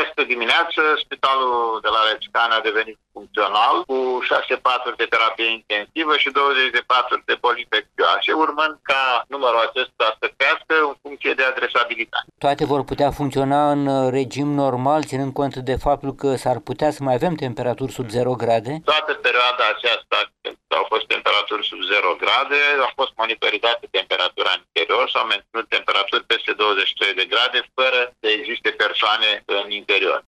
această dimineață, spitalul de la Răcican a devenit funcțional cu 6 paturi de terapie intensivă și 20 de paturi de boli infecțioase, urmând ca numărul acesta să crească în funcție de adresabilitate. Toate vor putea funcționa în regim normal, ținând cont de faptul că s-ar putea să mai avem temperaturi sub 0 grade? Toată perioada aceasta au fost temperaturi sub 0 grade, a fost monitorizată temperatura în interior, s-au menținut temperaturi peste 23 de grade, fără să existe persoane în interior.